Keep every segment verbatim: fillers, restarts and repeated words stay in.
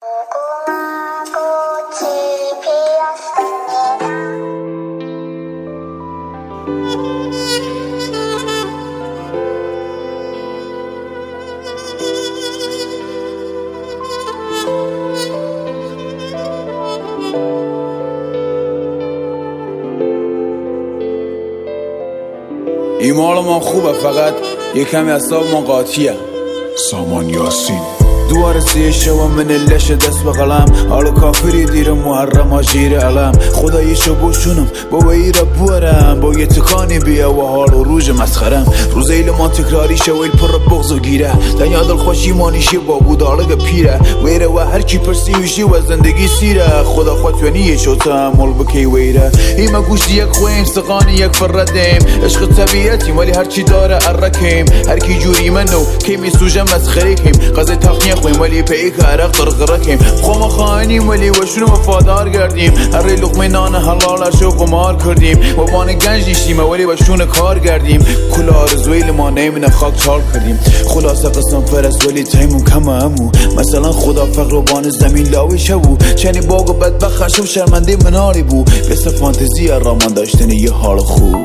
ایمال ما خوبه، فقط یه کمی اصاب ما قاطیه. سامان یاسین دوار سی شو من لش دست به قلم، حالا کافری دیر محرم آجیر علم. خدایی شو بوشونم با ایره بورم، با یه تکانی بیا و حال و روز مسخرم. روز ایل ما تکراری شو ایل پر بغض و گیره، دنیا دل خوشی مانیشی با بودالگ پیره. ویره و هر کی پرسیوشی و زندگی سیره، خدا خودتونیه شو تحمل بکی ویره. ایما گوشتی یک خویم سقانی یک فردیم، عشق طبیعتی ولی هر چی داره ارکیم. هر کی جوری منو کی میسوجم مسخره کیم، قضیه تخنیه خویم ولی پیک عرق طرق رکیم. خوما خواهنیم ولی وشونو وفادار گردیم، هر لقمه نان حلالش رو قمار کردیم. و بان گنج دیشتیم ولی وشون کار گردیم، کل آرزویل ما نیمونه خاک چال کردیم. خلاصه قسم فرست ولی تیمون کم همو، مثلا خدا فقر و بان زمین لاوی شبو. چنی باگ و بدبخت و شرمنده مناری بو، بس فانتزی رامان داشتن یه حال خوب.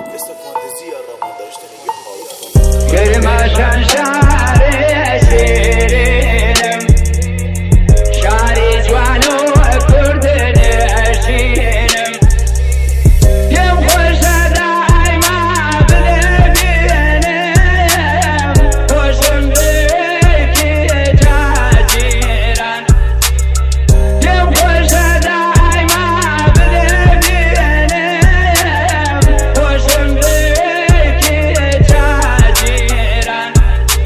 گرما شنشاره سیرینم، شاری جوانو کردن اشینم. یم خوش دایما بلبینم، خوشم بکی تاجیران. یم خوش دایما بلبینم، خوشم بکی تاجیران.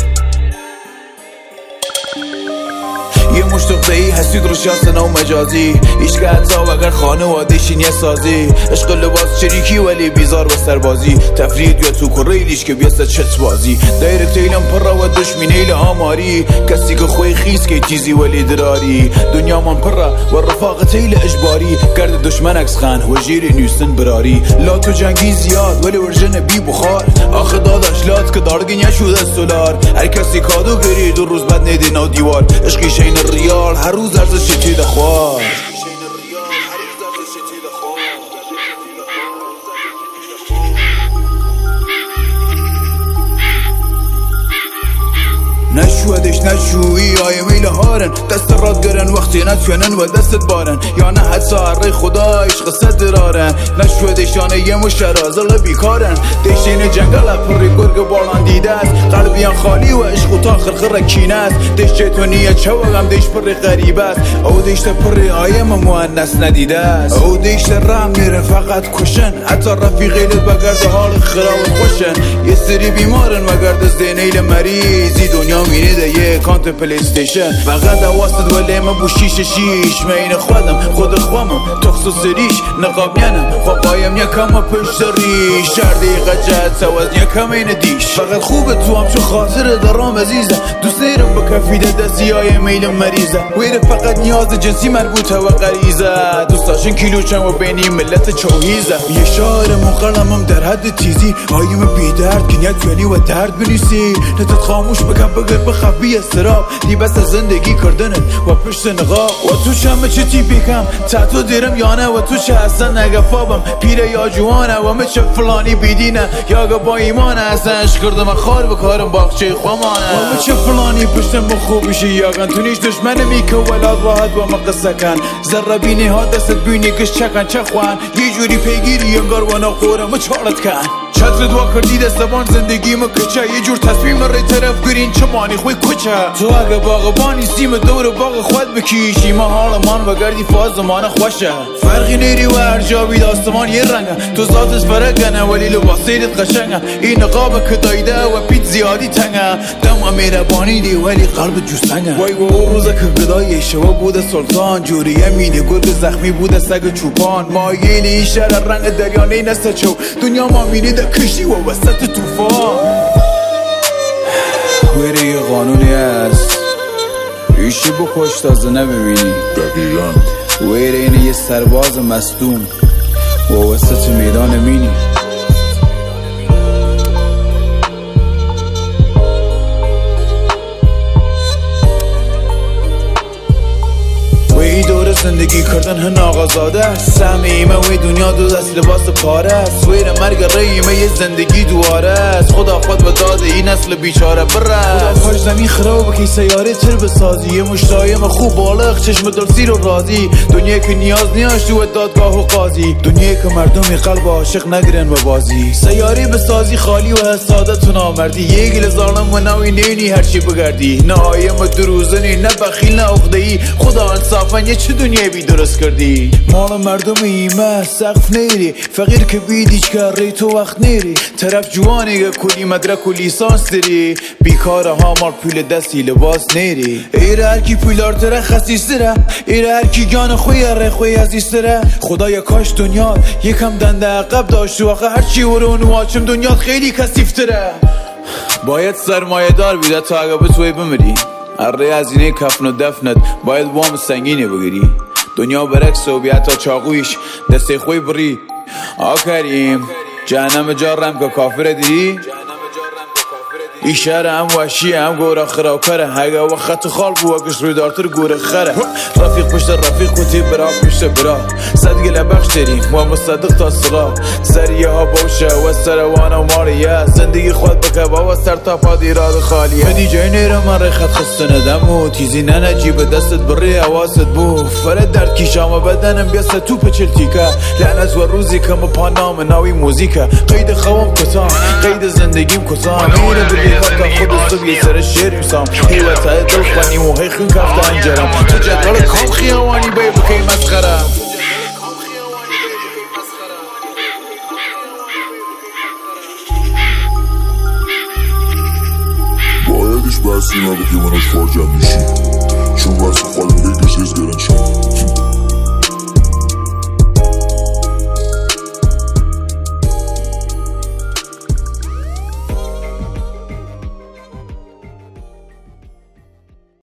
یه مشتق دهی هستید رو شاستن و مجازی، ایش که حتی اگر خانواده‌شین یه سازی. عشق لباس چریکی ولی بیزار و سربازی، تفرید یا تو کریلیش که بیست چت بازی. دایرکت ایلم پر و دشمین ایل آماری، کسی که خوی خیز که تیزی ولی دراری. دنیا من پر و رفاقت ایل اجباری، گرد دشمن اکس خان و جیر نیستن براری. لات و جنگی زیاد ولی ورژن بی بخار، آخه داداش لات که دارگین شده سولار. هر کسی کادو گری دو روز بعد نیدین و دیوار، عشقی شین ریال هر روز ارزش چی دخواه. نشودش نشویی آی میل هارن، دست راد گرن وقتی نتونن و دستت بارن. یا نه حد ساره خدا عشق صد درارن، نشودش آنه یه مشرازل بیکارن. دیشین جنگل پری گرگ بالان دیده است، قلبیان خالی و عشق تا خرخر کینه است. دیش چتونیه چوغم دیش پری غریب است، او دیش پری آیم مؤنث ندیده است. او دیش رم میرن فقط کشن، حتی رفیقیلت بگرد حال خراب خوشن. یه سری بیمارن مگرد زینیل مریضی، دنیا مینیده یه کانت پلیستیشن. فقط واسد ولی من بو شیش شیش، مین خودم خود خوامم تخص و سریش. نقابینم فقایم یکم پشت ریش، شردی قجت سواز یکم این دیش. فقط خوبه تو هم چو خاطر درام عزیزه، دوست دیرم با کفیده دستی های میل مریضه. ویره فقط نیاز جنسی مربوطه و غریزه، دوستاشن کیلوچن و بینی ملت چوهیزه. یه شاعر مقلمم در حد تیزی، آیم بی درد که نیت و درد بنویسی. نتت خاموش بگم بگر بخبی استراب، دی بس زندگی کردنت و پشت نقاب. و تو شمه چه تیپی کم تاتو دیرم یانه، و تو چه اصلا نگفابم پیره یا جوانه. و مچه فلانی بیدینه یا با ایمانه، اصلا عشق کردم خار بکارم باقچه خوامانه. و مچه فلانی پشتم بخوبشی یاگن، تو نیش دشمن میکه ولاد راحت و مقصه کن. ذره بینی ها دستت بینی کش چکن چه خوان، یه جوری پیگیری انگار و نخورم چارت کن. چتر دوا کردی دستبان زندگی ما کچه، یه جور تصمیم ری طرف گرین چمانی خوی کچه. تو اگه باغبانی سیم دور باغ خود بکیشی، ما حال من و گردی فاز زمان خوشه. فرقی نیری و هر جا بید آسمان یه رنگه، تو ذاتش فرقنه ولی لباسیدت قشنگه. این نقاب که دایده و پیت زیادی تنگه، دم میربانی دی ولی قلب جوستنگه. وای و اون روزه که گدای شوا بوده سلطان، جوری امینه گرگ زخمی بوده سگ چوپان. مایلی شهر رنگ دریانه نسته چو، دنیا ما مینیده کشتی و وسط توفان. ویره یه قانونی هست، ایشی بکش تازه نببینی. دقیقا ویره اینه یه سرباز مصدوم و وسط میدان مینی. زندگی کردن هن آغازاده سهم ایمه وی دنیا دو دست لباس پاره سویر مرگ ریمه یه زندگی دواره خدا خود به داده این نسل بیچاره بره خدا کاش زمین خراب که سیاره تر بسازی یه مشتایم خوب بالغ چشم دلسیر و راضی دنیا که نیاز نیاش تو دادگاه و قاضی دنیا که مردمی قلب عاشق نگرن و بازی سیاره بسازی خالی و حسادت و نامردی یه گل ظالم و نوی نینی هرچی بگردی نه آیم و دروزنی نه بخیل نه عقده‌ای خدا انصافا یه چه دنیا بی درست کردی مال مردم ایمه سقف نیری فقیر که بیدیچ کاری تو وقت نیری طرف جوانی که کلی مدرک و لیسانس داری بیکار ها مال پول دستی لباس نیری ایره هر کی پولار تره خسیستره ایره هر کی گان خوی ره خوی عزیزتره خدایا کاش دنیا یکم دنده عقب داشت و آخه هرچی ورون واچم دنیا خیلی کثیفتره باید سرمایه دار بیده تا اگه بتوی بمیری اره هزینه کفن و دفنت باید وام سنگینی بگیری دنیا برکس و بیا تا چاقویش دسته خوی بری آکریم جهنم جارم که کافر دیدی ای شهر هم وحشی هم گوره خراکره اگه وقت خال بو اگش روی دارتر گوره خره رفیق پشت رفیق و تیب برا پشت برا صدگل بخش داریم و مصدق تا صلا سریه ها باشه و سروانه و ماریه زندگی خود بکبا و سر تا پا دیراد خالیه بدی جای نیره من ریخت خسته ندم و تیزی ننجیب دستت بری حواست بو فرد درد کیشام و بدنم بیست تو پچل تیکه لعنت و روزی که مپانام ناوی موزیکه قید خوام کتام قید زندگیم کتام میره بلی حتی خود صبح یه سر شعر میسام حیوته دل خونیم و حیخون کفته انجرم تو جدول کام خیاوانی بای بکی مسخرم بایدش بحثی نبود که مناش فاجم میشی چون